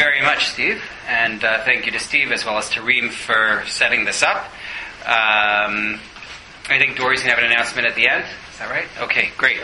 very much, Steve. And thank you to Steve as well as to Reem for setting this up. I think Dory's going to have an announcement at the end. Is that right? Okay, great.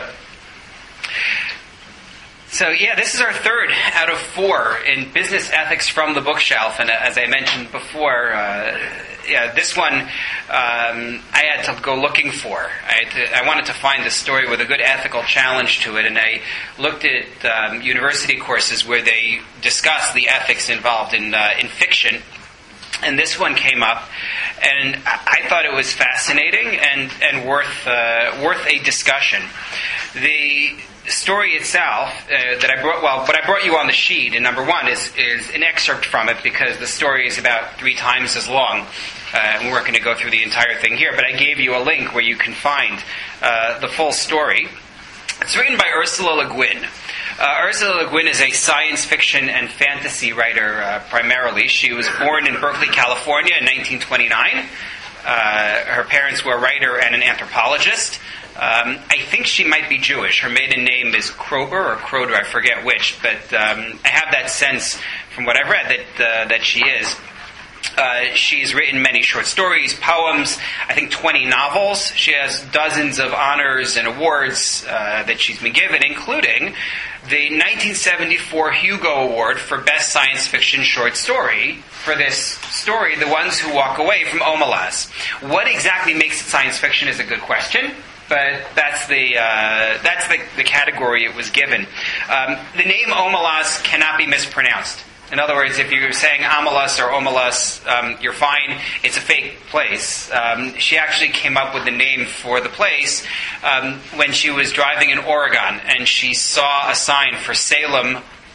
So, this is our third out of 4 in Business Ethics from the Bookshelf. And as I mentioned before, this one I had to go looking for. I wanted to find a story with a good ethical challenge to it. And I looked at university courses where they discuss the ethics involved in fiction. And this one came up, and I thought it was fascinating and worth a discussion. The story itself that I brought, what I brought you on the sheet in number 1 is an excerpt from it because the story is about 3 times as long. We weren't going to go through the entire thing here, but I gave you a link where you can find the full story. It's written by Ursula Le Guin. Ursula Le Guin is a science fiction and fantasy writer primarily. She was born in Berkeley, California in 1929. Her parents were a writer and an anthropologist. I think she might be Jewish. Her maiden name is Krober or Kroder, I forget which, but I have that sense from what I've read that she is. She's written many short stories, poems, I think 20 novels. She has dozens of honors and awards that she's been given, including the 1974 Hugo Award for Best Science Fiction Short Story for this story, The Ones Who Walk Away from Omelas. What exactly makes it science fiction is a good question, but that's the category it was given. The name Omelas cannot be mispronounced. In other words, if you're saying Omelas or Omelas, you're fine. It's a fake place. She actually came up with the name for the place when she was driving in Oregon, and she saw a sign for Salem,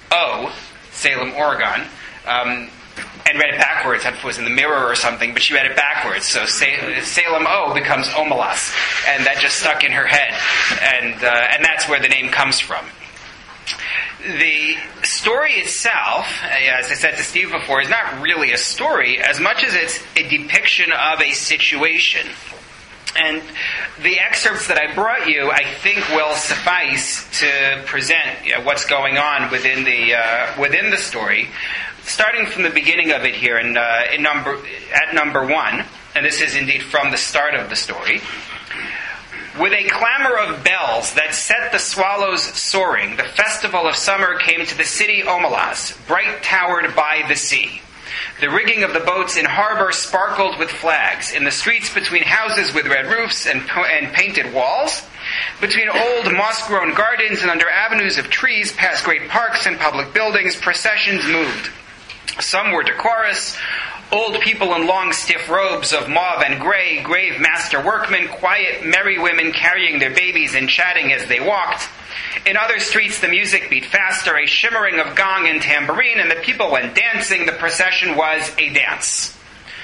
Oregon, and read it backwards. I don't know if it was in the mirror or something, but she read it backwards. So Salem, becomes Omelas, and that just stuck in her head, and that's where the name comes from. The story itself, as I said to Steve before, is not really a story as much as it's a depiction of a situation. And the excerpts that I brought you, I think, will suffice to present what's going on within the story, starting from the beginning of it here at number 1, and this is indeed from the start of the story. With a clamor of bells that set the swallows soaring, the festival of summer came to the city Omelas, bright towered by the sea. The rigging of the boats in harbor sparkled with flags. In the streets between houses with red roofs and painted walls, between old moss-grown gardens and under avenues of trees past great parks and public buildings, processions moved. Some were decorous, old people in long, stiff robes of mauve and gray, grave master workmen, quiet, merry women carrying their babies and chatting as they walked. In other streets, the music beat faster, a shimmering of gong and tambourine, and the people went dancing. The procession was a dance.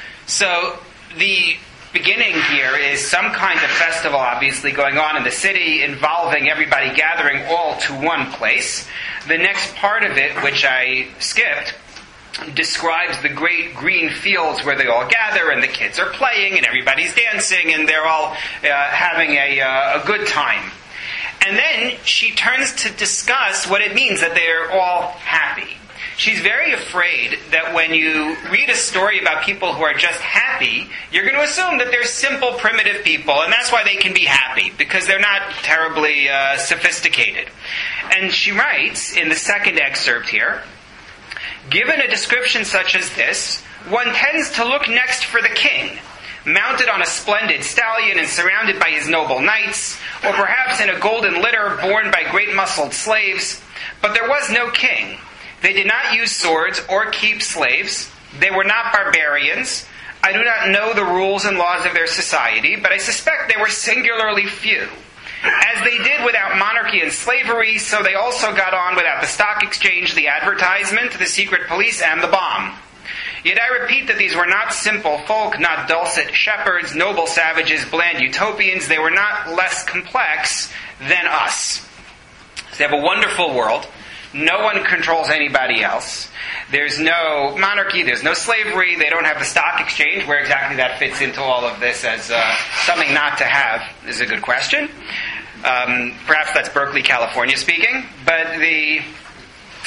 So the beginning here is some kind of festival, obviously, going on in the city, involving everybody gathering all to one place. The next part of it, which I skipped, describes the great green fields where they all gather and the kids are playing and everybody's dancing and they're all having a good time. And then she turns to discuss what it means that they're all happy. She's very afraid that when you read a story about people who are just happy, you're going to assume that they're simple, primitive people, and that's why they can be happy, because they're not terribly sophisticated. And she writes in the second excerpt here, given a description such as this, one tends to look next for the king, mounted on a splendid stallion and surrounded by his noble knights, or perhaps in a golden litter borne by great muscled slaves. But there was no king. They did not use swords or keep slaves. They were not barbarians. I do not know the rules and laws of their society, but I suspect they were singularly few. As they did without monarchy and slavery, so they also got on without the stock exchange, the advertisement, the secret police, and the bomb. Yet I repeat that these were not simple folk, not dulcet shepherds, noble savages, bland utopians. They were not less complex than us. They have a wonderful world. No one controls anybody else. There's no monarchy, there's no slavery, they don't have the stock exchange. Where exactly that fits into all of this as something not to have is a good question. Perhaps that's Berkeley, California speaking. But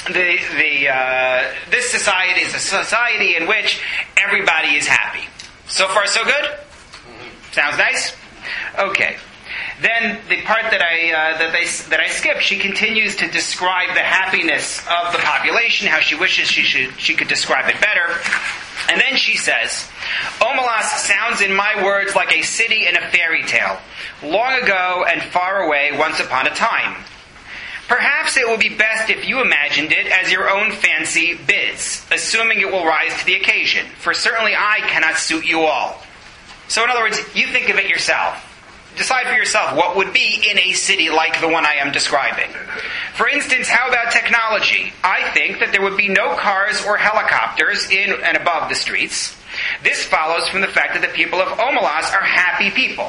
this society is a society in which everybody is happy. So far, so good? Sounds nice? Okay. Then the part that I skipped, she continues to describe the happiness of the population, how she wishes she could describe it better. And then she says, Omelas sounds in my words like a city in a fairy tale, long ago and far away once upon a time. Perhaps it will be best if you imagined it as your own fancy bids, assuming it will rise to the occasion, for certainly I cannot suit you all. So in other words, you think of it yourself. Decide for yourself what would be in a city like the one I am describing. For instance, how about technology? I think that there would be no cars or helicopters in and above the streets. This follows from the fact that the people of Omelas are happy people.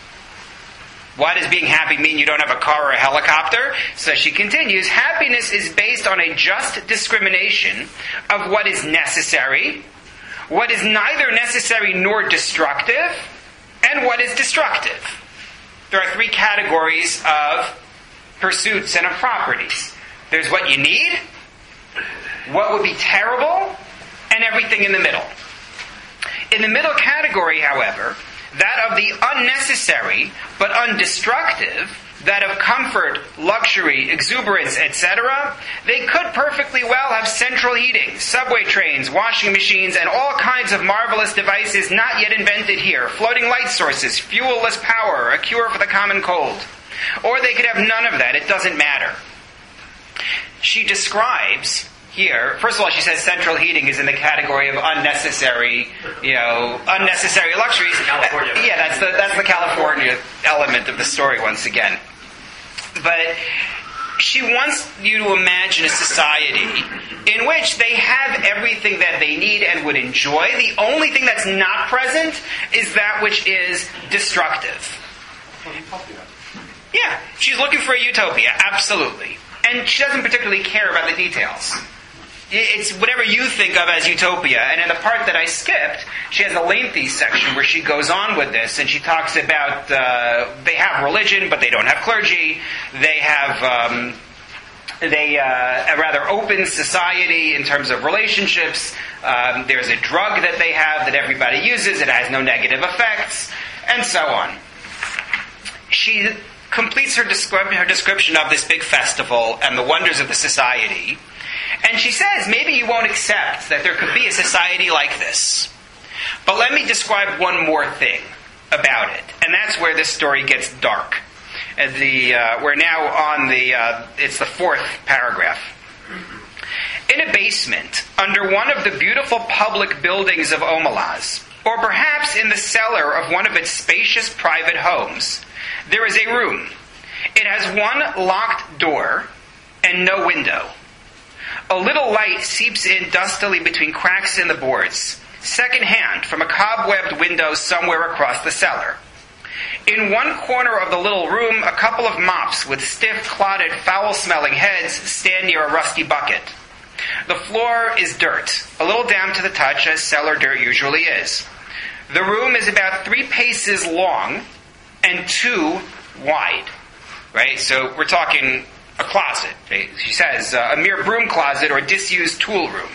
Why does being happy mean you don't have a car or a helicopter? So she continues, happiness is based on a just discrimination of what is necessary, what is neither necessary nor destructive, and what is destructive. There are three categories of pursuits and of properties. There's what you need, what would be terrible, and everything in the middle. In the middle category, however, that of the unnecessary but undestructive, that of comfort, luxury, exuberance, etc., they could perfectly well have central heating, subway trains, washing machines, and all kinds of marvelous devices not yet invented here, floating light sources, fuel-less power, a cure for the common cold. Or they could have none of that. It doesn't matter. She describes here, first of all, she says central heating is in the category of unnecessary luxuries. California. Yeah, that's the California element of the story once again. But she wants you to imagine a society in which they have everything that they need and would enjoy. The only thing that's not present is that which is destructive. Yeah, she's looking for a utopia, absolutely. And she doesn't particularly care about the details. It's whatever you think of as utopia. And in the part that I skipped, she has a lengthy section where she goes on with this, and she talks about they have religion, but they don't have clergy. They have a rather open society in terms of relationships. There's a drug that they have that everybody uses. It has no negative effects, and so on. She completes her description of this big festival and the wonders of the society. And she says, maybe you won't accept that there could be a society like this. But let me describe one more thing about it. And that's where this story gets dark. We're now on it's the fourth paragraph. In a basement, under one of the beautiful public buildings of Omelas, or perhaps in the cellar of one of its spacious private homes, there is a room. It has one locked door and no window. A little light seeps in dustily between cracks in the boards, second-hand from a cobwebbed window somewhere across the cellar. In one corner of the little room, a couple of mops with stiff, clotted, foul-smelling heads stand near a rusty bucket. The floor is dirt, a little damp to the touch, as cellar dirt usually is. The room is about 3 paces long and 2 wide. Right? So we're talking a closet. She says, a mere broom closet or disused tool room.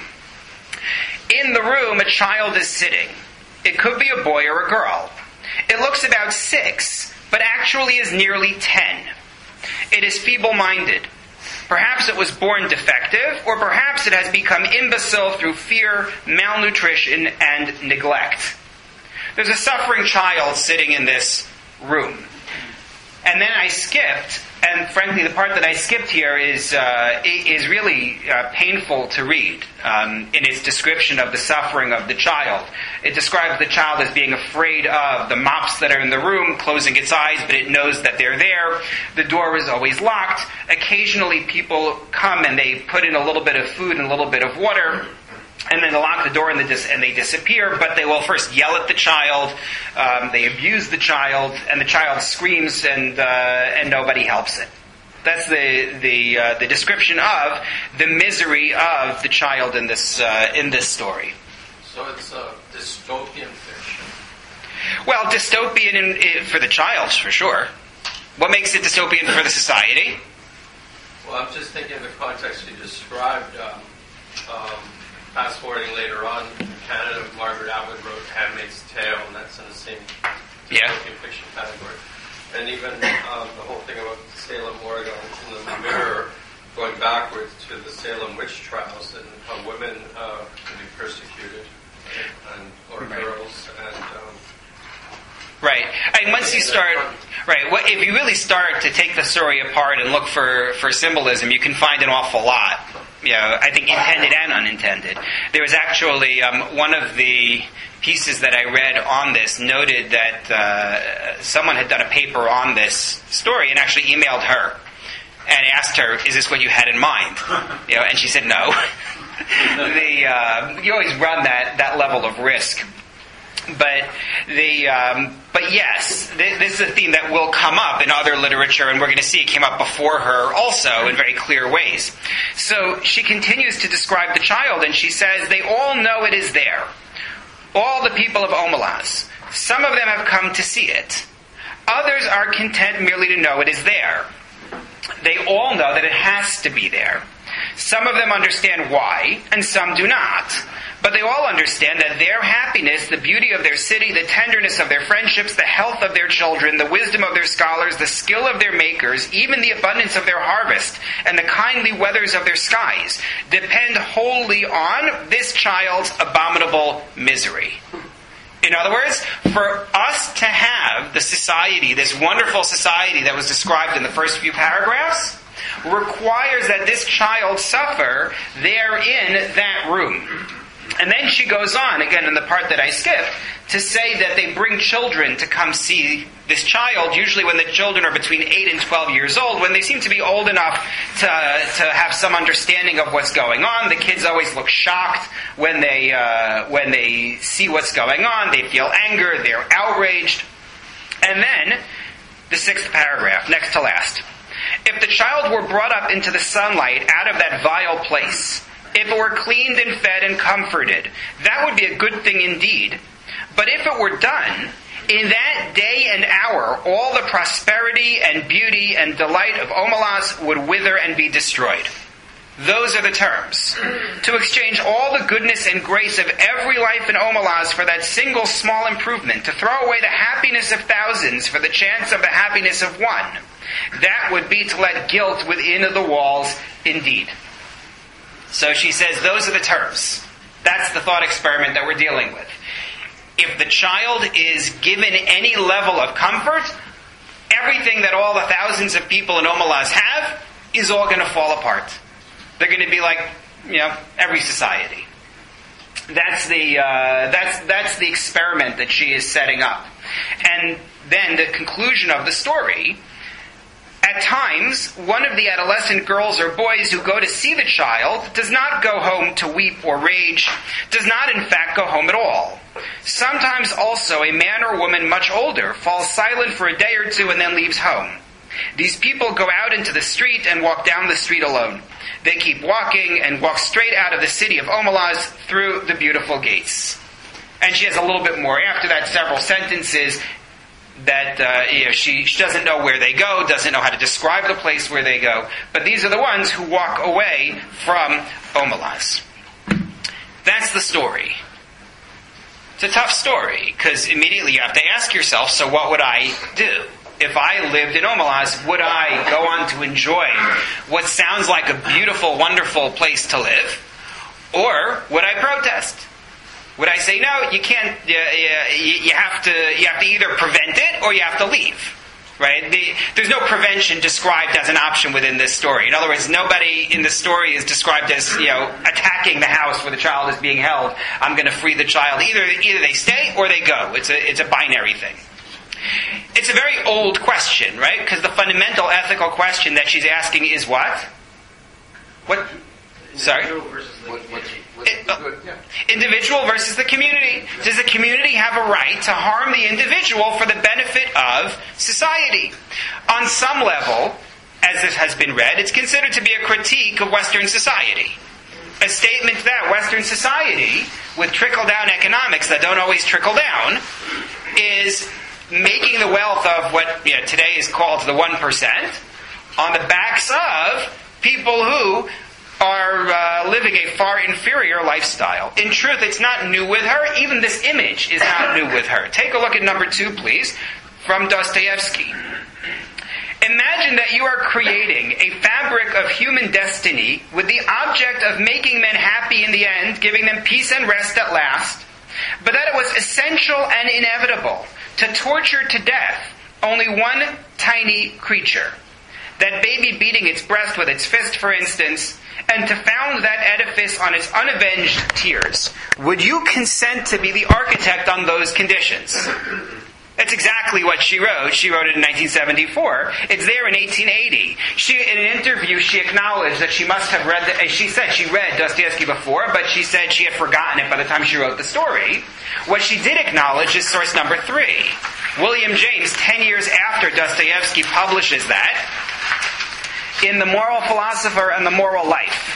In the room, a child is sitting. It could be a boy or a girl. It looks about 6, but actually is nearly 10. It is feeble-minded. Perhaps it was born defective, or perhaps it has become imbecile through fear, malnutrition, and neglect. There's a suffering child sitting in this room. And then I skipped, and frankly, the part that I skipped here is really painful to read in its description of the suffering of the child. It describes the child as being afraid of the mops that are in the room, closing its eyes, but it knows that they're there. The door is always locked. Occasionally, people come and they put in a little bit of food and a little bit of water, and then they lock the door and they disappear, but they will first yell at the child, they abuse the child, and the child screams and nobody helps it. That's the description of the misery of the child in this story. So it's a dystopian fiction. Well, dystopian for the child, for sure. What makes it dystopian for the society? Well, I'm just thinking in the context you described, fast forwarding later on, in Canada, Margaret Atwood wrote Handmaid's Tale, and that's in the same dystopian fiction category. And even the whole thing about Salem, Oregon, in the Mirror, going backwards to the Salem witch trials and how women can be persecuted, or girls, and... Right. And once you start, if you really start to take the story apart and look for symbolism, you can find an awful lot. I think intended and unintended. There was actually one of the pieces that I read on this noted that someone had done a paper on this story and actually emailed her and asked her, "Is this what you had in mind?" And she said no. You always run that level of risk. But yes, this is a theme that will come up in other literature, and we're going to see it came up before her also in very clear ways. So she continues to describe the child, and she says, "They all know it is there. All the people of Omelas. Some of them have come to see it. Others are content merely to know it is there. They all know that it has to be there. Some of them understand why, and some do not. But they all understand that their happiness, the beauty of their city, the tenderness of their friendships, the health of their children, the wisdom of their scholars, the skill of their makers, even the abundance of their harvest, and the kindly weathers of their skies, depend wholly on this child's abominable misery." In other words, for us to have the society, this wonderful society that was described in the first few paragraphs, requires that this child suffer there in that room. And then she goes on, again in the part that I skipped, to say that they bring children to come see this child, usually when the children are between 8 and 12 years old, when they seem to be old enough to have some understanding of what's going on. The kids always look shocked when they see what's going on. They feel anger, they're outraged. And then, the 6th paragraph, next to last. "If the child were brought up into the sunlight out of that vile place, if it were cleaned and fed and comforted, that would be a good thing indeed. But if it were done, in that day and hour, all the prosperity and beauty and delight of Omelas would wither and be destroyed." Those are the terms. To exchange all the goodness and grace of every life in Omelas for that single small improvement, to throw away the happiness of thousands for the chance of the happiness of one, that would be to let guilt within the walls indeed. So she says those are the terms. That's the thought experiment that we're dealing with. If the child is given any level of comfort, everything that all the thousands of people in Omelas have is all going to fall apart. They're going to be like, every society. That's the experiment that she is setting up. And then the conclusion of the story: at times, one of the adolescent girls or boys who go to see the child does not go home to weep or rage, does not in fact go home at all. Sometimes also a man or woman much older falls silent for a day or two and then leaves home. These people go out into the street and walk down the street alone. They keep walking and walk straight out of the city of Omelas through the beautiful gates. And she has a little bit more after that, several sentences that she doesn't know where they go, doesn't know how to describe the place where they go. But these are the ones who walk away from Omelas. That's the story. It's a tough story, because immediately you have to ask yourself, so what would I do? If I lived in Omelas, would I go on to enjoy what sounds like a beautiful, wonderful place to live? Or would I protest? Would I say, no, you can't, you have to either prevent it or you have to leave? Right? There's no prevention described as an option within this story. In other words, nobody in the story is described as, attacking the house where the child is being held. I'm going to free the child. Either they stay or they go. It's a binary thing. It's a very old question, right? Because the fundamental ethical question that she's asking is what? What? Sorry? Individual versus the community. Does the community have a right to harm the individual for the benefit of society? On some level, as this has been read, it's considered to be a critique of Western society. A statement that Western society, with trickle-down economics that don't always trickle down, is making the wealth of what today is called the 1% on the backs of people who are living a far inferior lifestyle. In truth, it's not new with her. Even this image is not new with her. Take a look at number 2, please, from Dostoevsky. Imagine that you are creating a fabric of human destiny with the object of making men happy in the end, giving them peace and rest at last, but that it was essential and inevitable to torture to death only one tiny creature, that baby beating its breast with its fist, for instance, and to found that edifice on its unavenged tears. Would you consent to be the architect on those conditions? That's exactly what she wrote. She wrote it in 1974. It's there in 1880. In an interview, she acknowledged that she must have read, she said she read Dostoevsky before, but she said she had forgotten it by the time she wrote the story. What she did acknowledge is source number 3. William James, 10 years after Dostoevsky, publishes that in The Moral Philosopher and the Moral Life.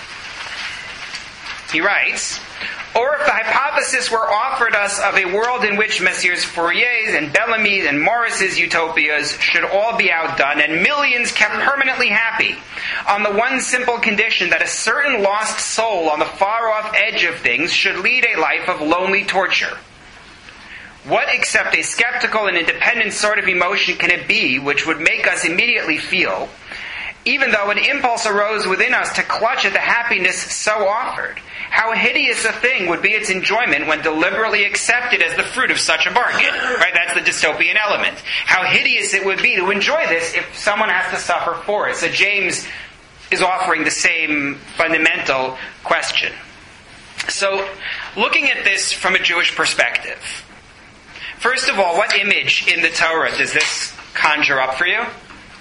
He writes, or if the hypothesis were offered us of a world in which Messieurs Fourier's and Bellamy's and Morris's utopias should all be outdone and millions kept permanently happy, on the one simple condition that a certain lost soul on the far-off edge of things should lead a life of lonely torture. What except a skeptical and independent sort of emotion can it be which would make us immediately feel, even though an impulse arose within us to clutch at the happiness so offered, how hideous a thing would be its enjoyment when deliberately accepted as the fruit of such a bargain. Right? That's the dystopian element. How hideous it would be to enjoy this if someone has to suffer for it. So James is offering the same fundamental question. So, looking at this from a Jewish perspective, first of all, what image in the Torah does this conjure up for you?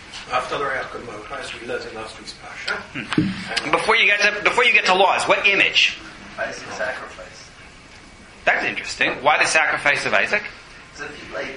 Before you get to laws, what image? Isaac's sacrifice. That's interesting. Why the sacrifice of Isaac? So I feel like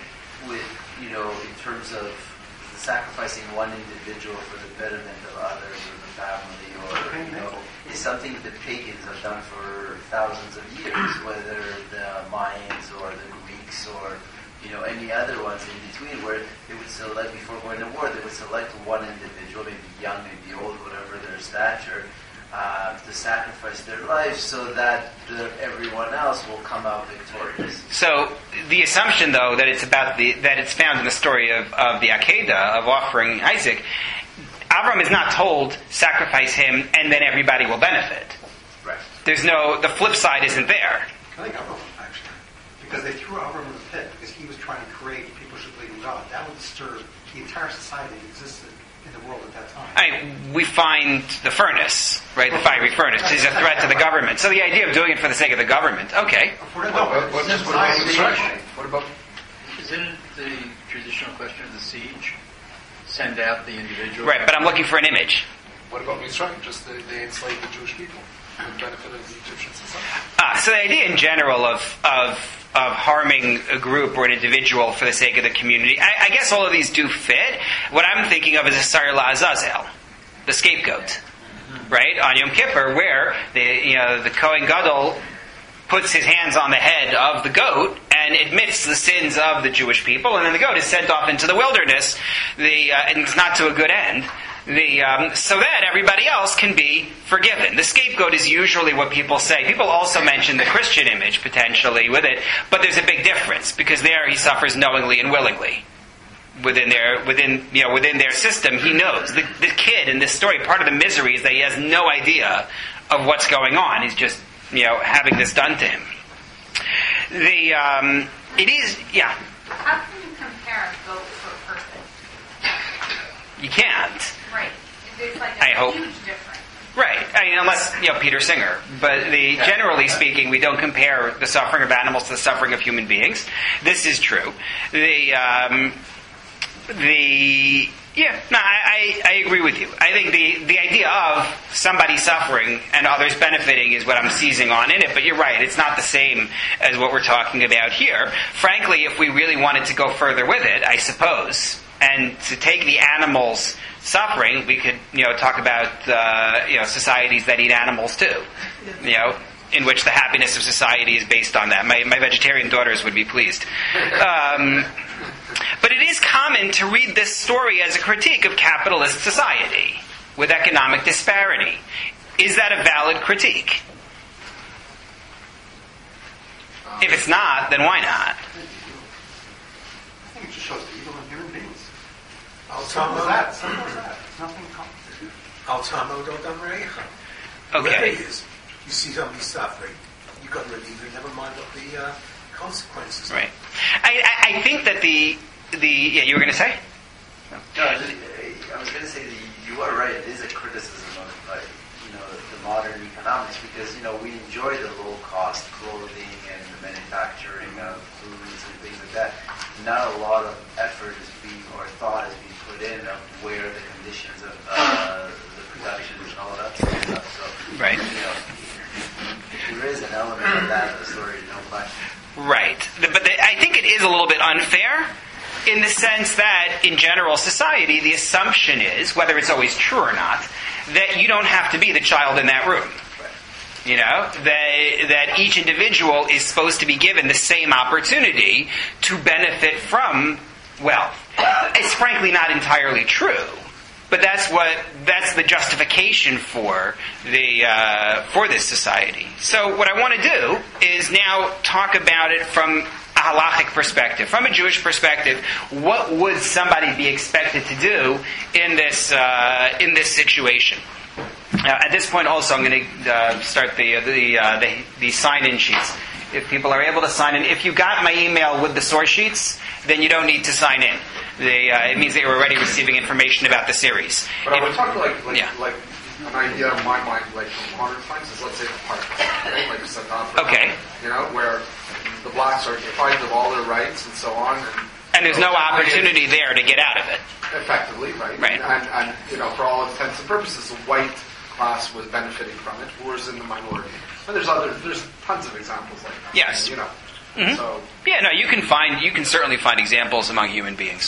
in terms of sacrificing one individual for the betterment of others or the family, or is something that pagans have done for thousands of years, whether the Mayans or the Greeks or any other ones in between, where they would select, before going to war, they would select one individual, maybe young, maybe old, whatever their stature, to sacrifice their lives so that everyone else will come out victorious. So the assumption, though, that it's found in the story of the Akedah, of offering Isaac, Avram is not told, sacrifice him and then everybody will benefit. Right. The flip side isn't there. I think Avram, actually. Because they threw Avram in the pit because he was trying to create people should believe in God. That would disturb the entire society that existed in the world at that time. We find the furnace, right? The fiery furnace. It's a threat to the government. So the idea of doing it for the sake of the government, okay. What about? Isn't the traditional question of the siege send out the individual? Right, but I'm looking for an image. What about Mitzrayim? Just they enslaved the Jewish people for the benefit of the Egyptian society. So the idea in general of harming a group or an individual for the sake of the community, I guess all of these do fit. What I'm thinking of is a Sar La'azazel, the scapegoat, right? On Yom Kippur, where the Kohen Gadol puts his hands on the head of the goat and admits the sins of the Jewish people, and then the goat is sent off into the wilderness, and it's not to a good end. So that everybody else can be forgiven. The scapegoat is usually what people say. People also mention the Christian image potentially with it, but there's a big difference because there he suffers knowingly and willingly. Within their system, he knows. The kid in this story, part of the misery is that he has no idea of what's going on. He's just having this done to him. How can you compare a goat to a person? You can't. Right. It's like I a hope. huge difference. Right. Unless, Peter Singer. But generally speaking, we don't compare the suffering of animals to the suffering of human beings. This is true. I agree with you. I think the idea of somebody suffering and others benefiting is what I'm seizing on in it, but you're right, it's not the same as what we're talking about here. Frankly, if we really wanted to go further with it, I suppose, and to take the animals' suffering, we could, talk about, societies that eat animals too, in which the happiness of society is based on that. My vegetarian daughters would be pleased. But it is common to read this story as a critique of capitalist society. with economic disparity. Is that a valid critique? If it's not, then why not? I think it just shows the evil in human beings. Simple as that. It's nothing complicated. Okay. You see somebody suffering, you got to relieve it, never mind what the consequences are. Right. I think that the you were going to say? No, I was going to say you are right. It is a criticism of the modern economics because we enjoy the low cost clothing and the manufacturing of foods and things like that. Not a lot of effort is being or thought is being put in of where the conditions of the production and all that sort of stuff. So right. There is an element of that in the story, no question. Right. But I think it is a little bit unfair in the sense that in general society, the assumption is, whether it's always true or not, that you don't have to be the child in that room. That each individual is supposed to be given the same opportunity to benefit from wealth. It's frankly not entirely true. But that's the justification for this society. So what I want to do is now talk about it from a halachic perspective, from a Jewish perspective. What would somebody be expected to do in this situation? At this point, also, I'm going to start the sign-in sheets. If people are able to sign in, if you got my email with the source sheets, then you don't need to sign in. It means that you're already receiving information about the series. But I would talk like an idea in my mind, like from modern times, is let's say the park, right? Like South Africa, okay, where the blacks are deprived of all their rights and so on, and there's no opportunity there to get out of it. Effectively, right? Right. And for all intents and purposes, the white class was benefiting from it, whereas in the minority. And there's tons of examples like that. Yes. Mm-hmm. So you can certainly find examples among human beings.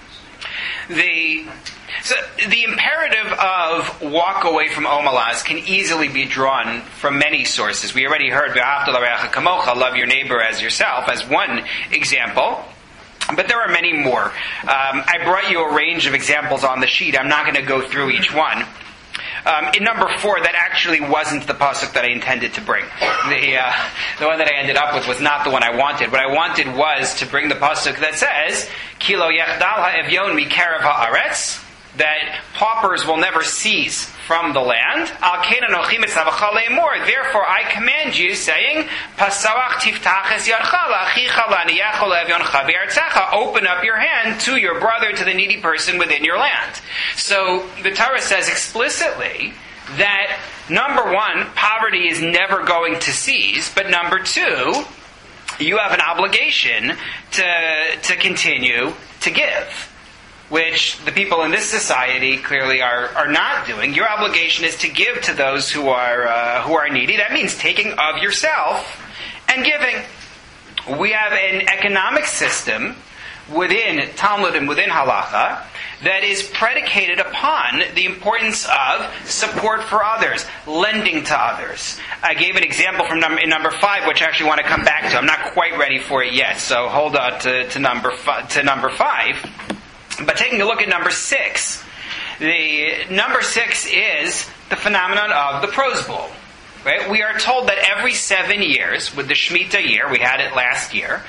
The imperative of walk away from omalas can easily be drawn from many sources. We already heard v'ahavta l'reacha kamocha, love your neighbor as yourself, as one example. But there are many more. I brought you a range of examples on the sheet. I'm not going to go through each one. In number 4, that actually wasn't the pasuk that I intended to bring. The one that I ended up with was not the one I wanted. What I wanted was to bring the pasuk that says, "Ki lo yechdal ha'evyon mikarev ha'aretz," that paupers will never cease from the land. Al kein anochi mitzavacha le'emor. Therefore, I command you, saying, "Pasawach tiftach es yadcha la'achicha la'niyachol le'evyoncha be'artzecha." Open up your hand to your brother, to the needy person within your land. So the Torah says explicitly that number 1, poverty is never going to cease, but number 2, you have an obligation to continue to give, which the people in this society clearly are not doing. Your obligation is to give to those who are needy. That means taking of yourself and giving. We have an economic system within Talmud and within Halacha that is predicated upon the importance of support for others, lending to others. I gave an example from number 5, which I actually want to come back to. I'm not quite ready for it yet, so hold on to number 5. But taking a look at number 6, the number 6 is the phenomenon of the Prose Bowl. Right? We are told that every 7 years, with the Shemitah year, we had it last year,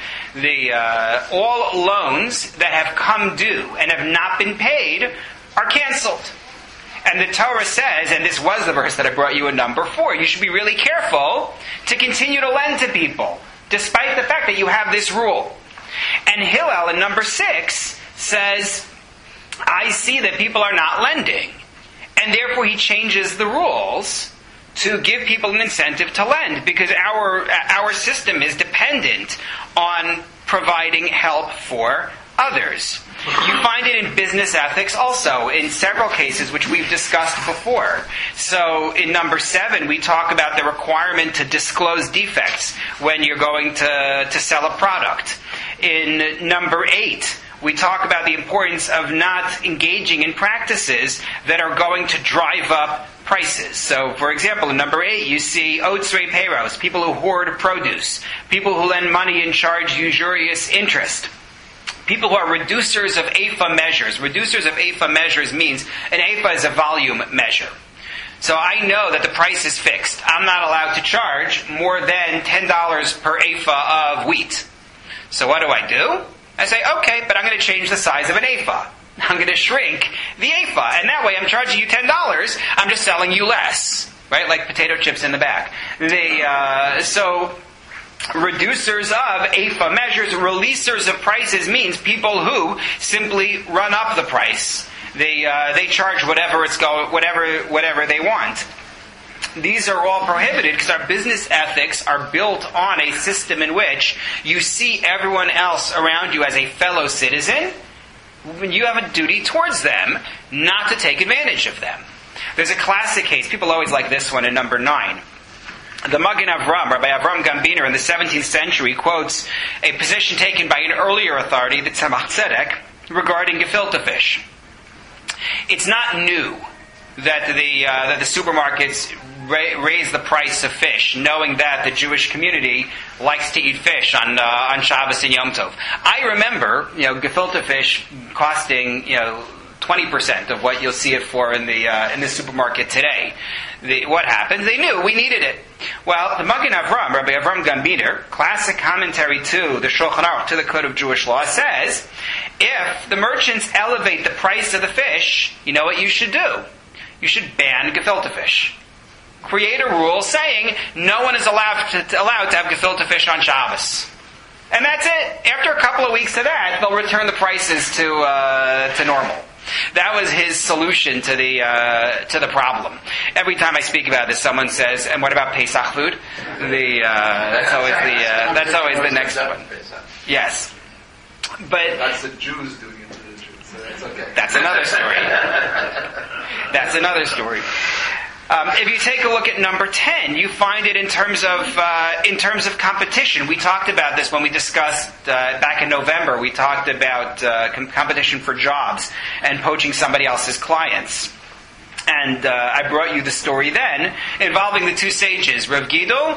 all loans that have come due and have not been paid are canceled. And the Torah says, and this was the verse that I brought you in number 4, you should be really careful to continue to lend to people, despite the fact that you have this rule. And Hillel in number 6 says, I see that people are not lending, and therefore he changes the rules to give people an incentive to lend, because our system is dependent on providing help for others. You find it in business ethics also, in several cases which we've discussed before. So in number 7, we talk about the requirement to disclose defects when you're going to sell a product. In number 8, we talk about the importance of not engaging in practices that are going to drive up prices. So, for example, in number 8, you see otzrei peiros, people who hoard produce, people who lend money and charge usurious interest, People who are reducers of ephah measures. Reducers of ephah measures means an ephah is a volume measure. So I know that the price is fixed. I'm not allowed to charge more than $10 per ephah of wheat. So what do? I say, okay, but I'm going to change the size of an ephah. I'm going to shrink the ephah. And that way I'm charging you $10. I'm just selling you less. Right? Like potato chips in the back. So reducers of ephah measures, releasers of prices means people who simply run up the price. They charge whatever they want. These are all prohibited because our business ethics are built on a system in which you see everyone else around you as a fellow citizen. You have a duty towards them not to take advantage of them. There's a classic case. People always like this one in number 9. The Magen Avram, Rabbi Avram Gambiner, in the 17th century, quotes a position taken by an earlier authority, the Tzemach Tzedek, regarding gefilte fish. It's not new that the supermarkets raise the price of fish, knowing that the Jewish community likes to eat fish on Shabbos and Yom Tov. I remember, gefilte fish costing 20% of what you'll see it for in the supermarket today. What happened? They knew we needed it. Well, the Magen Avram, Rabbi Avram Gambiner, classic commentary to the Shulchan Aruch, to the Code of Jewish Law, says, if the merchants elevate the price of the fish, you know what you should do? You should ban gefilte fish. Create a rule saying no one is allowed to have gefilte fish on Shabbos. And that's it. After a couple of weeks of that, they'll return the prices to normal. That was his solution to the problem. Every time I speak about this, someone says, "And what about Pesach food?" That's always the next one. Yes, but that's the Jews doing it to the Jews. So that's okay. That's another story. That's another story. If you take a look at number 10, you find it in terms of competition. We talked about this when we discussed back in November. We talked about competition for jobs and poaching somebody else's clients. And I brought you the story then involving the two sages, Rav Gidol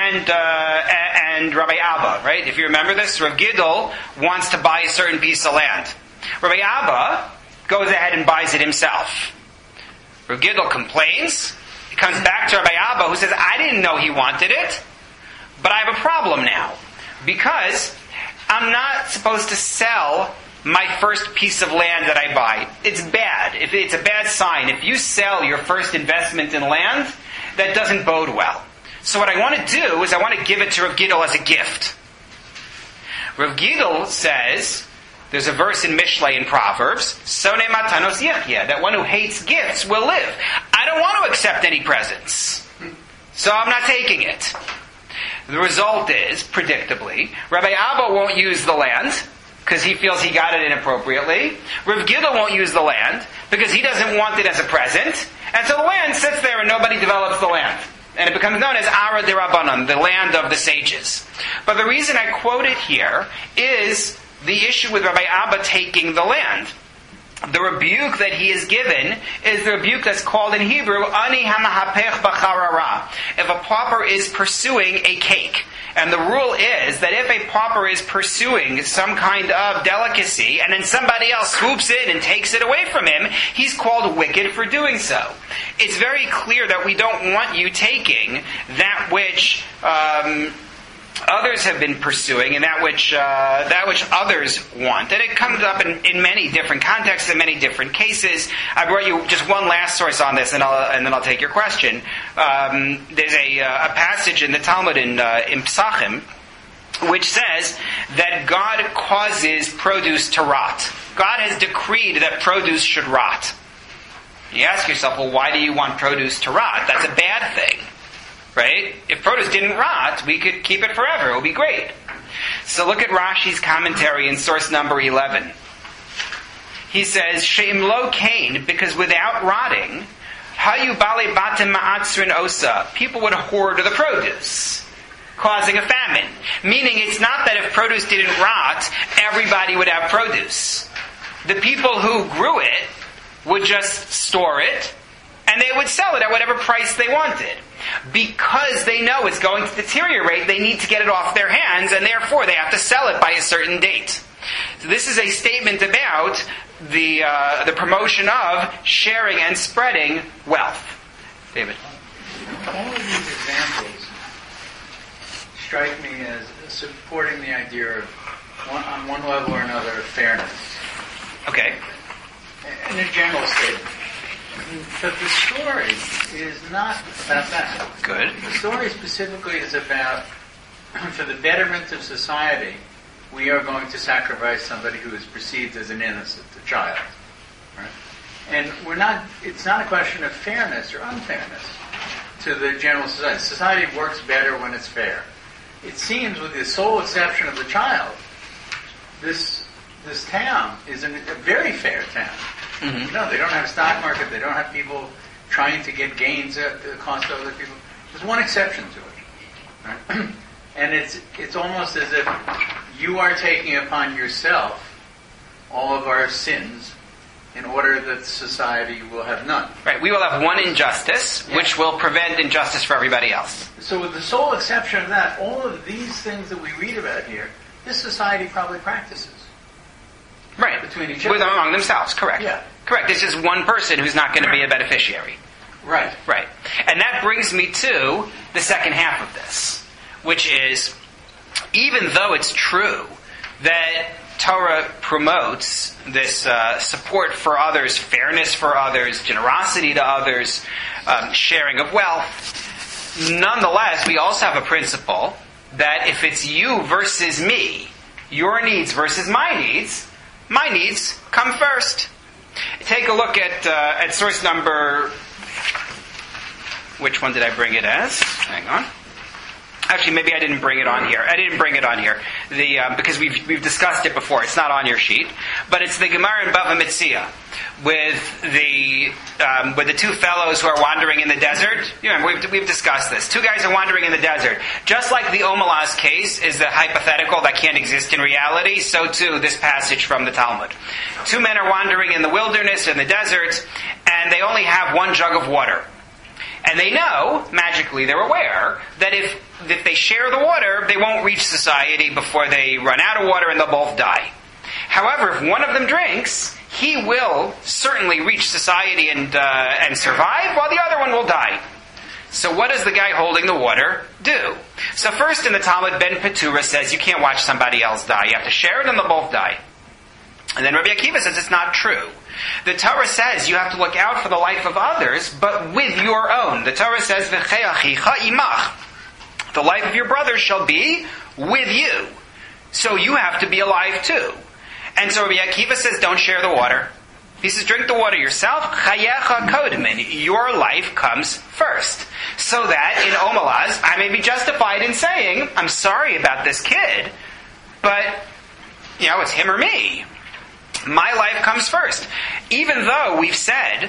and Rabbi Abba. Right? If you remember this, Rav Gidol wants to buy a certain piece of land. Rabbi Abba goes ahead and buys it himself. Rav Gidol complains. He comes back to Rabbi Abba, who says, I didn't know he wanted it, but I have a problem now. Because I'm not supposed to sell my first piece of land that I buy. It's bad. It's a bad sign. If you sell your first investment in land, that doesn't bode well. So what I want to do is I want to give it to Rav Gidol as a gift. Rav Gidol says, there's a verse in Mishlei in Proverbs, Sonei matanos yichyeh, that one who hates gifts will live. I don't want to accept any presents, so I'm not taking it. The result is, predictably, Rabbi Abba won't use the land because he feels he got it inappropriately. Rav Gidol won't use the land because he doesn't want it as a present. And so the land sits there and nobody develops the land. And it becomes known as Ara de Rabbanan, the land of the sages. But the reason I quote it here is the issue with Rabbi Abba taking the land. The rebuke that he is given is the rebuke that's called in Hebrew, Ani hamahapech b'charara. If a pauper is pursuing a cake, and the rule is that if a pauper is pursuing some kind of delicacy, and then somebody else swoops in and takes it away from him, he's called wicked for doing so. It's very clear that we don't want you taking that which others have been pursuing and that which others want. And it comes up in many different contexts, in many different cases. I brought you just one last source on this, and then I'll take your question. There's a passage in the Talmud in Psachim which says that God causes produce to rot. God has decreed that produce should rot. You ask yourself, well, why do you want produce to rot? That's a bad thing. Right? If produce didn't rot, we could keep it forever. It would be great. So look at Rashi's commentary in source number 11. He says, She'im lo kain, because without rotting, hayu bale batim ma'atzrin osa, people would hoard the produce, causing a famine. Meaning it's not that if produce didn't rot, everybody would have produce. The people who grew it would just store it, and they would sell it at whatever price they wanted. Because they know it's going to deteriorate, they need to get it off their hands, and therefore they have to sell it by a certain date. So this is a statement about the promotion of sharing and spreading wealth. David? All of these examples strike me as supporting the idea of, on one level or another, of fairness. Okay. In a general statement. But the story is not about that. Good. The story specifically is about, for the betterment of society, we are going to sacrifice somebody who is perceived as an innocent, a child. Right? And it's not a question of fairness or unfairness to the general society. Society works better when it's fair. It seems, with the sole exception of the child, this town is a very fair town. Mm-hmm. No, they don't have a stock market. They don't have people trying to get gains at the cost of other people. There's one exception to it. Right? And it's almost as if you are taking upon yourself all of our sins in order that society will have none. Right. We will have one injustice, which will prevent injustice for everybody else. So with the sole exception of that, all of these things that we read about here, this society probably practices. Right. Between each other. Among themselves, correct. Yeah. Correct. It's just one person who's not going to be a beneficiary. Right. Right. And that brings me to the second half of this, which is, even though it's true that Torah promotes this support for others, fairness for others, generosity to others, sharing of wealth, nonetheless, we also have a principle that if it's you versus me, your needs versus my needs come first. Take a look at source number... Which one did I bring it as? Hang on. Actually, maybe I didn't bring it on here. Because we've discussed it before. It's not on your sheet, but it's the Gemara in Bava Metzia with the two fellows who are wandering in the desert. We've discussed this. Two guys are wandering in the desert. Just like the Omelas case is the hypothetical that can't exist in reality, so too this passage from the Talmud. Two men are wandering in the wilderness, in the desert, and they only have one jug of water. And they know, magically they're aware, that if they share the water, they won't reach society before they run out of water and they'll both die. However, if one of them drinks, he will certainly reach society and survive, while the other one will die. So what does the guy holding the water do? So first in the Talmud, Ben Petura says you can't watch somebody else die. You have to share it and they'll both die. And then Rabbi Akiva says it's not true. The Torah says you have to look out for the life of others, but with your own. The Torah says, the life of your brother shall be with you. So you have to be alive too. And so Rabbi Akiva says, don't share the water. He says, drink the water yourself. Your life comes first. So that in Omelas, I may be justified in saying, I'm sorry about this kid, but, it's him or me. My life comes first. Even though we've said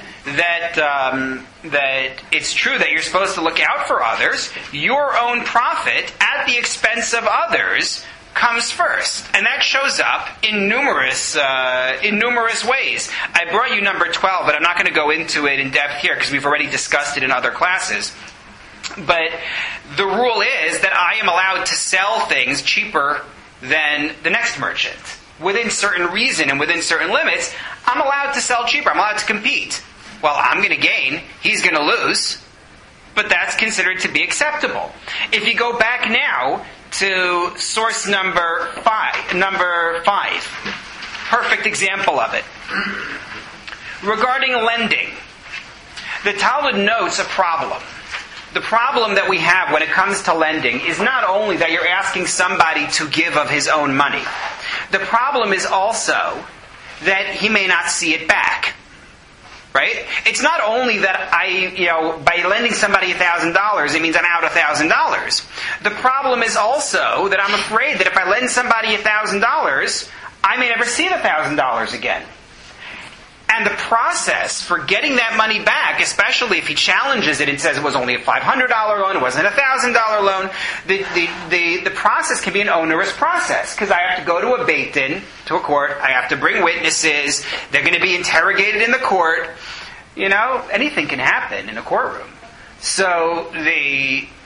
that it's true that you're supposed to look out for others, your own profit at the expense of others comes first. And that shows up in numerous ways. I brought you number 12, but I'm not going to go into it in depth here because we've already discussed it in other classes. But the rule is that I am allowed to sell things cheaper than the next merchant. Within certain reason and within certain limits, I'm allowed to sell cheaper. I'm allowed to compete. Well, I'm going to gain. He's going to lose. But that's considered to be acceptable. If you go back now to source number 5, perfect example of it. Regarding lending, the Talmud notes a problem. The problem that we have when it comes to lending is not only that you're asking somebody to give of his own money. The problem is also that he may not see it back. Right? It's not only that by lending somebody $1,000, it means I'm out $1,000. The problem is also that I'm afraid that if I lend somebody $1,000, I may never see the $1,000 again. And the process for getting that money back, especially if he challenges it and says it was only a $500 loan, it wasn't a $1,000 loan, the process can be an onerous process. Because I have to go to a Beit Din, to a court, I have to bring witnesses, they're going to be interrogated in the court. Anything can happen in a courtroom. So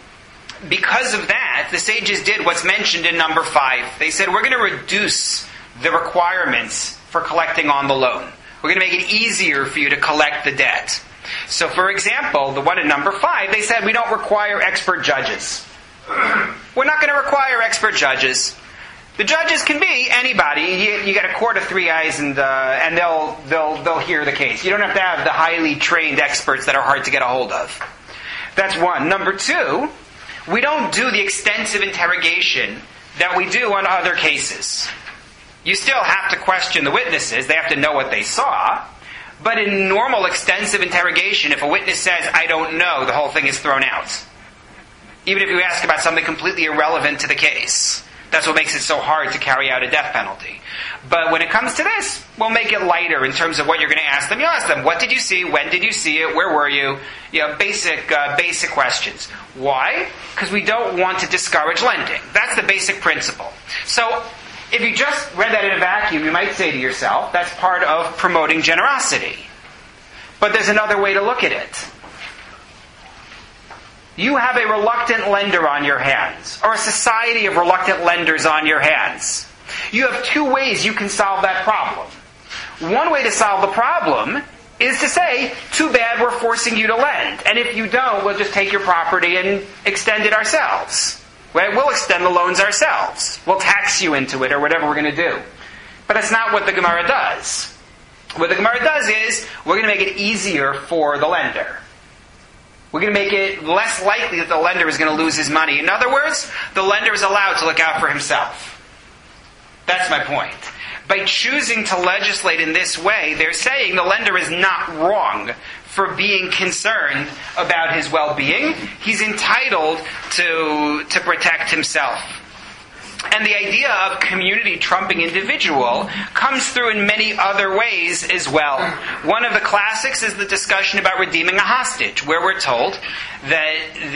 because of that, the sages did what's mentioned in number 5. They said, we're going to reduce the requirements for collecting on the loan. We're going to make it easier for you to collect the debt. So, for example, the one in number 5, they said we don't require expert judges. We're not going to require expert judges. The judges can be anybody. You get a court of 3 eyes, and they'll hear the case. You don't have to have the highly trained experts that are hard to get a hold of. That's one. Number 2, we don't do the extensive interrogation that we do on other cases. You still have to question the witnesses. They have to know what they saw. But in normal extensive interrogation, if a witness says, I don't know, the whole thing is thrown out. Even if you ask about something completely irrelevant to the case. That's what makes it so hard to carry out a death penalty. But when it comes to this, we'll make it lighter in terms of what you're going to ask them. You'll ask them, what did you see? When did you see it? Where were you? Basic questions. Why? Because we don't want to discourage lending. That's the basic principle. So, if you just read that in a vacuum, you might say to yourself, that's part of promoting generosity. But there's another way to look at it. You have a reluctant lender on your hands, or a society of reluctant lenders on your hands. You have 2 ways you can solve that problem. One way to solve the problem is to say, too bad we're forcing you to lend. And if you don't, we'll just take your property and extend it ourselves. Right? We'll extend the loans ourselves. We'll tax you into it or whatever we're going to do. But that's not what the Gemara does. What the Gemara does is, we're going to make it easier for the lender. We're going to make it less likely that the lender is going to lose his money. In other words, the lender is allowed to look out for himself. That's my point. By choosing to legislate in this way, they're saying the lender is not wrong for being concerned about his well-being. He's entitled to protect himself. And the idea of community trumping individual comes through in many other ways as well. One of the classics is the discussion about redeeming a hostage, where we're told that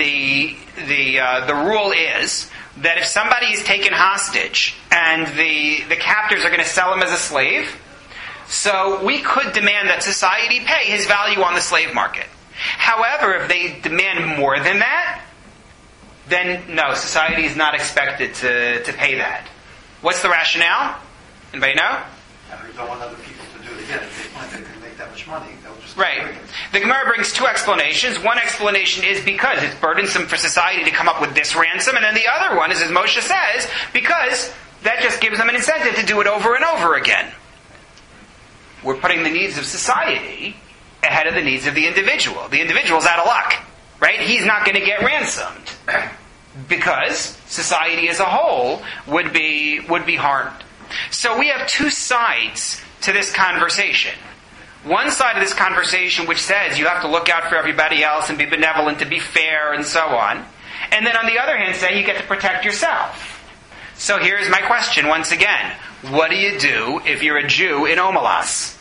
the rule is that if somebody is taken hostage and the captors are going to sell him as a slave, so we could demand that society pay his value on the slave market. However, if they demand more than that, then no, society is not expected to pay that. What's the rationale? Anybody know? You don't want other people to do it again. If they find they can make that much money, they'll just right. The Gemara brings 2 explanations. One explanation is because it's burdensome for society to come up with this ransom, and then the other one is, as Moshe says, because that just gives them an incentive to do it over and over again. We're putting the needs of society ahead of the needs of the individual. The individual's out of luck. Right? He's not going to get ransomed because society as a whole would be harmed. So we have 2 sides to this conversation. One side of this conversation which says you have to look out for everybody else and be benevolent to be fair and so on. And then on the other hand say you get to protect yourself. So here's my question once again. What do you do if you're a Jew in Omelas?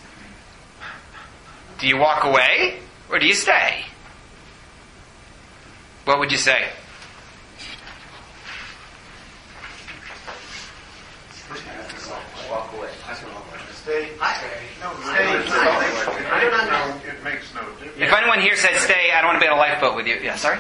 Do you walk away or do you stay? What would you say? Walk away. Stay. It makes no difference. If anyone here said stay, I don't want to be on a lifeboat with you. Yeah, sorry?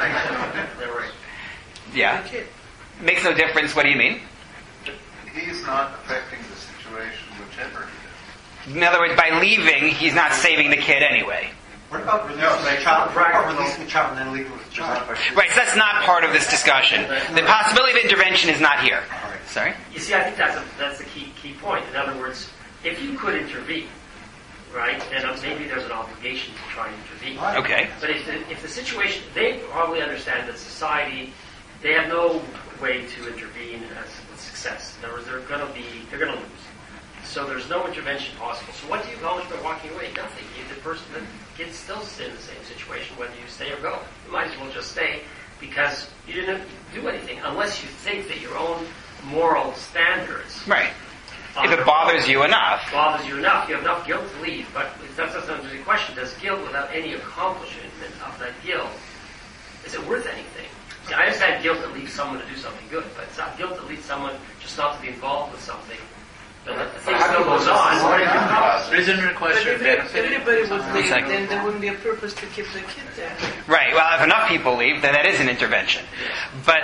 Yeah. Makes no difference. What do you mean? He's not affecting the situation whichever he is. In other words, by leaving, he's not saving the kid anyway. What about releasing the child? What about releasing the child and then leaving with the child? Right, so that's not part of this discussion. The possibility of intervention is not here. Sorry? You see, I think that's the key point. In other words, if you could intervene, right, then maybe there's an obligation to try and intervene. Okay. But if the situation, they probably understand that society, they have no way to intervene as success. In other words, they're going to lose. So there's no intervention possible. So what do you accomplish by walking away? Nothing. The kid's still in the same situation whether you stay or go. You might as well just stay because you didn't do anything unless you think that your own moral standards. Right. If it bothers you enough. Bothers you enough. You have enough guilt to leave. But that's not the question. Does guilt without any accomplishment of that guilt, is it worth anything? See, I understand guilt that leaves someone to do something good, but it's not guilt that leads someone just not to be involved with something Things still goes on. Isn't it a question of benefit? If everybody would leave, then there wouldn't be a purpose to keep the kid there. Right. Well, if enough people leave, then that is an intervention. But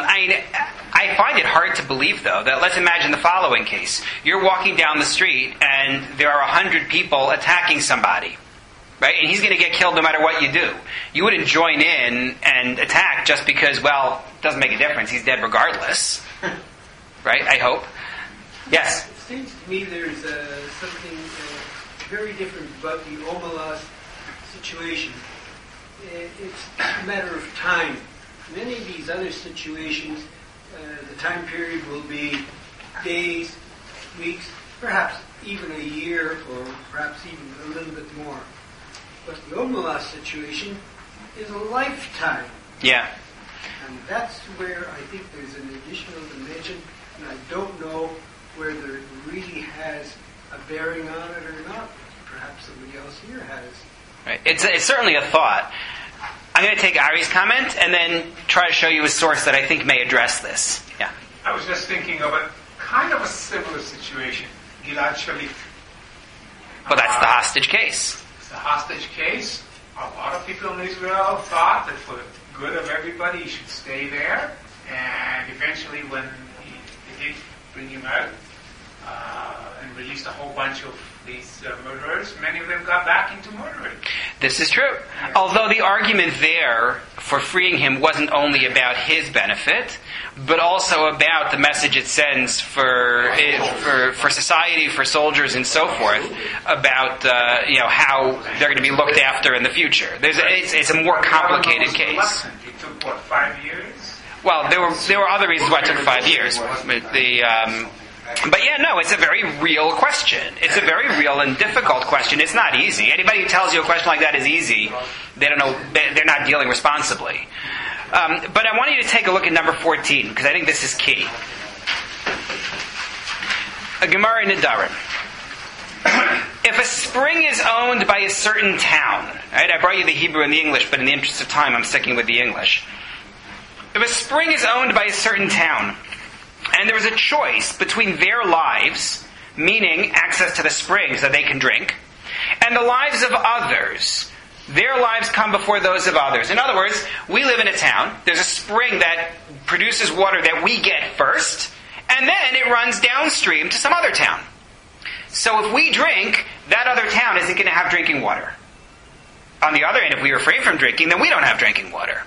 I find it hard to believe, though, that let's imagine the following case. You're walking down the street, and there are 100 people attacking somebody. Right? And he's going to get killed no matter what you do. You wouldn't join in and attack just because, well, it doesn't make a difference. He's dead regardless. Right? I hope. Yes? It seems to me there's something very different about the Omelas situation. It's a matter of time. In any of these other situations, the time period will be days, weeks, perhaps even a year, or perhaps even a little bit more. But the Omelas situation is a lifetime. Yeah. And that's where I think there's an additional dimension, and I don't know whether it really has a bearing on it or not. Perhaps somebody else here has. Right. It's certainly a thought. I'm going to take Ari's comment and then try to show you a source that I think may address this. Yeah. I was just thinking of a kind of a similar situation. Gilad Shalit. Well, that's the hostage case. It's the hostage case. A lot of people in Israel thought that for the good of everybody, he should stay there. And eventually, when they did bring him out and released a whole bunch of these murderers, many of them got back into murdering. This is true. Although the argument there for freeing him wasn't only about his benefit, but also about the message it sends for society, for soldiers, and so forth, about how they're going to be looked after in the future. It's a more complicated case. It took 5 years? Well, there were other reasons why it took 5 years. But yeah, no, it's a very real question. It's a very real and difficult question. It's not easy. Anybody who tells you a question like that is easy, they don't know. They're not dealing responsibly. But I want you to take a look at number 14 because I think this is key. A Gemara in Nedarim. If a spring is owned by a certain town, right? I brought you the Hebrew and the English, but in the interest of time, I'm sticking with the English. If a spring is owned by a certain town, and there is a choice between their lives, meaning access to the springs that they can drink, and the lives of others, their lives come before those of others. In other words, we live in a town, there's a spring that produces water that we get first, and then it runs downstream to some other town. So if we drink, that other town isn't going to have drinking water. On the other hand, if we refrain from drinking, then we don't have drinking water.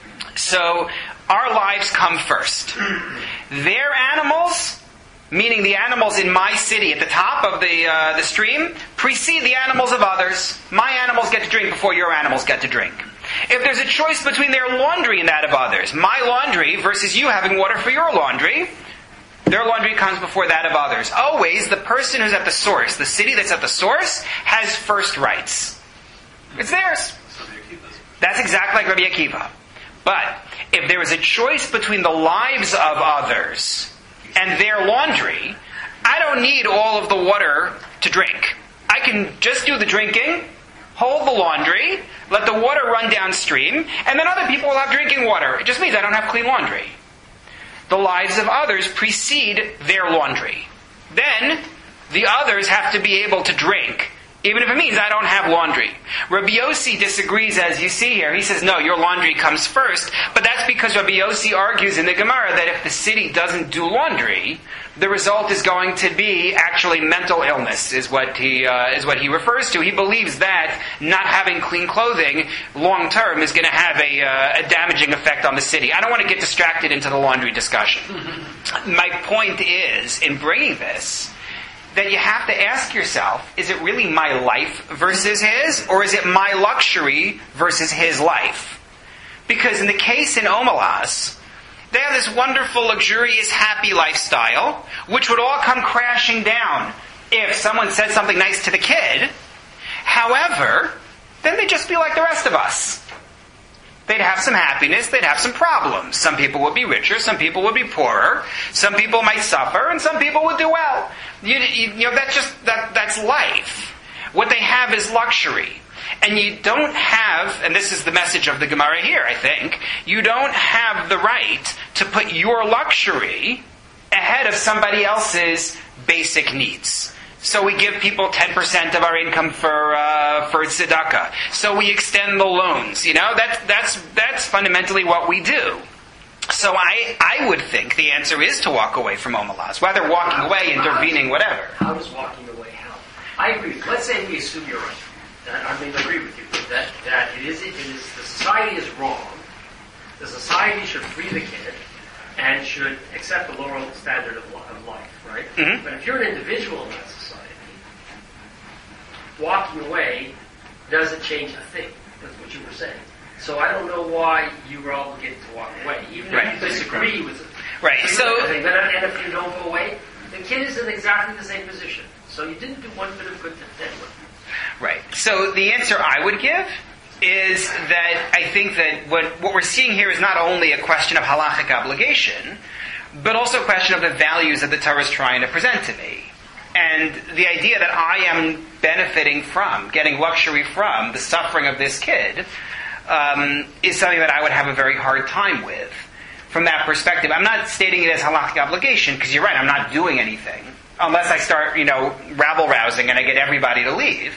So our lives come first. Their animals, meaning the animals in my city at the top of the stream, precede the animals of others. My animals get to drink before your animals get to drink. If there's a choice between their laundry and that of others, my laundry versus you having water for your laundry, their laundry comes before that of others. Always, the person who's at the source, the city that's at the source, has first rights. It's theirs. That's exactly like Rabbi Akiva. But if there is a choice between the lives of others and their laundry, I don't need all of the water to drink. I can just do the drinking, hold the laundry, let the water run downstream, and then other people will have drinking water. It just means I don't have clean laundry. The lives of others precede their laundry. Then, the others have to be able to drink, even if it means I don't have laundry. Rabbi Yossi disagrees, as you see here. He says, no, your laundry comes first. But that's because Rabbi Yossi argues in the Gemara that if the city doesn't do laundry, the result is going to be actually mental illness, is what he refers to. He believes that not having clean clothing long term is going to have a damaging effect on the city. I don't want to get distracted into the laundry discussion. My point is, in bringing this, that you have to ask yourself, is it really my life versus his? Or is it my luxury versus his life? Because in the case in Omelas, they have this wonderful, luxurious, happy lifestyle, which would all come crashing down if someone said something nice to the kid. However, then they'd just be like the rest of us. They'd have some happiness, they'd have some problems. Some people would be richer, some people would be poorer, some people might suffer, and some people would do well. That's life. What they have is luxury. And you don't have, and this is the message of the Gemara here, I think, you don't have the right to put your luxury ahead of somebody else's basic needs. So we give people 10% of our income for tzedakah. So we extend the loans. That's fundamentally what we do. So I would think the answer is to walk away from omelas, whether walking away, intervening, whatever. How does walking away help? I agree. Let's say we assume you're right. I agree with you that it is the society is wrong. The society should free the kid and should accept the lower standard of life, right? Mm-hmm. But if you're an individual in that society, walking away doesn't change a thing. That's what you were saying. So I don't know why you were obligated to walk away, even if you disagree with it. Right. And if you don't go away, the kid is in exactly the same position. So you didn't do one bit of good to them. Right. So the answer I would give is that I think that what we're seeing here is not only a question of halachic obligation, but also a question of the values that the Torah is trying to present to me. And the idea that I am benefiting from, getting luxury from, the suffering of this kid is something that I would have a very hard time with. From that perspective, I'm not stating it as halachic obligation, because you're right, I'm not doing anything. Unless I start, rabble-rousing and I get everybody to leave.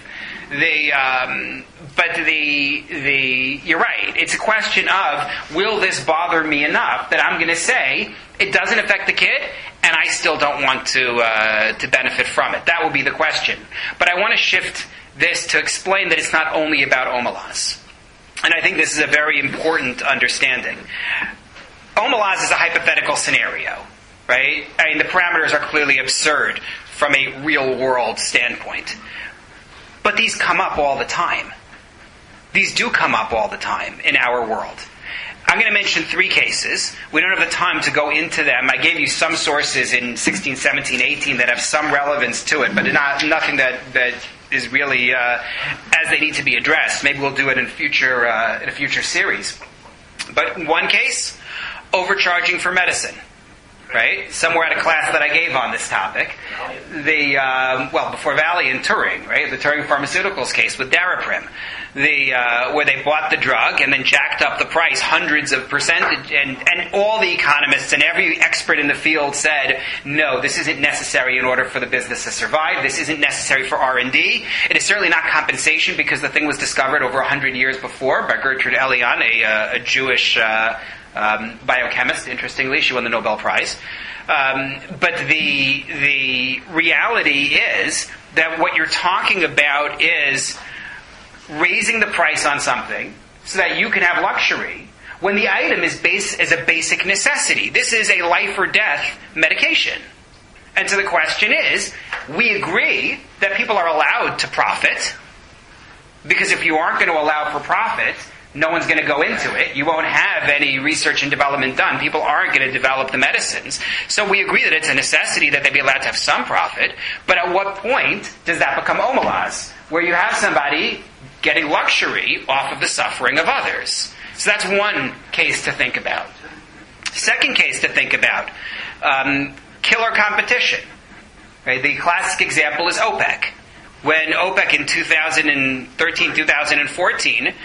You're right. It's a question of, will this bother me enough that I'm going to say, it doesn't affect the kid, and I still don't want to benefit from it. That will be the question. But I want to shift this to explain that it's not only about omelas. And I think this is a very important understanding. Omelas is a hypothetical scenario, right? I mean, the parameters are clearly absurd from a real-world standpoint. But these come up all the time. These do come up all the time in our world. I'm going to mention 3 cases. We don't have the time to go into them. I gave you some sources in 16, 17, 18 that have some relevance to it, but nothing that is really as they need to be addressed. Maybe we'll do it in a future series. But one case, overcharging for medicine. Right? Somewhere at a class that I gave on this topic. Before Valley in Turing, right? The Turing Pharmaceuticals case with Daraprim. Where they bought the drug and then jacked up the price hundreds of percentage, and all the economists and every expert in the field said, no, this isn't necessary in order for the business to survive. This isn't necessary for R&D. It is certainly not compensation because the thing was discovered over 100 years before by Gertrude Elion, a Jewish biochemist. Interestingly, she won the Nobel Prize. But the reality is that what you're talking about is raising the price on something so that you can have luxury when the item is a basic necessity. This is a life or death medication. And so the question is, we agree that people are allowed to profit, because if you aren't going to allow for profit, no one's going to go into it. You won't have any research and development done. People aren't going to develop the medicines. So we agree that it's a necessity that they be allowed to have some profit. But at what point does that become omelas, where you have somebody getting luxury off of the suffering of others? So that's one case to think about. Second case to think about, killer competition. Right? The classic example is OPEC. When OPEC in 2013, 2014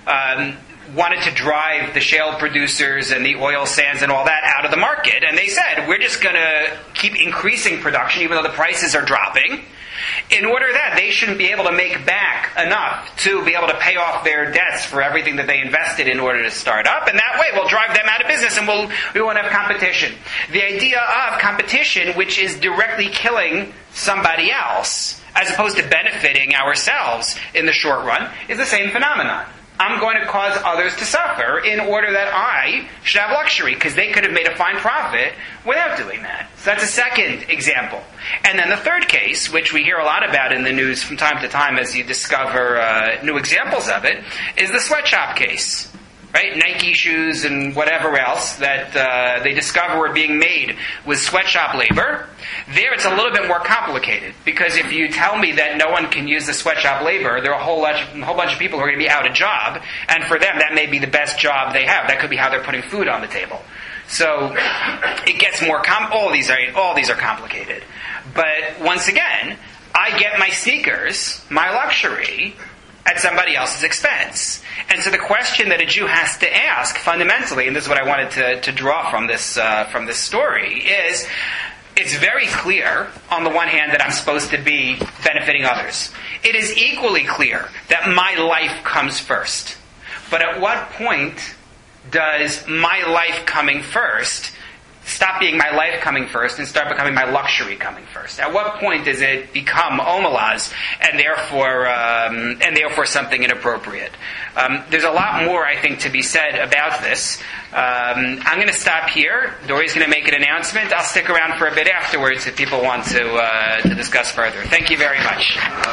wanted to drive the shale producers and the oil sands and all that out of the market, and they said, we're just going to keep increasing production even though the prices are dropping, in order that they shouldn't be able to make back enough to be able to pay off their debts for everything that they invested in order to start up, and that way we'll drive them out of business and we won't have competition. The idea of competition, which is directly killing somebody else, as opposed to benefiting ourselves in the short run, is the same phenomenon. I'm going to cause others to suffer in order that I should have luxury, because they could have made a fine profit without doing that. So that's a second example. And then the third case, which we hear a lot about in the news from time to time as you discover new examples of it, is the sweatshop case. Right? Nike shoes and whatever else that they discover were being made with sweatshop labor. There it's a little bit more complicated, because if you tell me that no one can use the sweatshop labor, there are a whole bunch of people who are going to be out of job, and for them that may be the best job they have. That could be how they're putting food on the table. So it gets more all these are complicated. But once again, I get my sneakers, my luxury, at somebody else's expense. And so the question that a Jew has to ask fundamentally, and this is what I wanted to draw from this story, is, it's very clear, on the one hand, that I'm supposed to be benefiting others. It is equally clear that my life comes first. But at what point does my life coming first stop being my life coming first and start becoming my luxury coming first? At what point does it become omalaz and therefore something inappropriate? There's a lot more, I think, to be said about this. I'm going to stop here. Dori's going to make an announcement. I'll stick around for a bit afterwards if people want to discuss further. Thank you very much.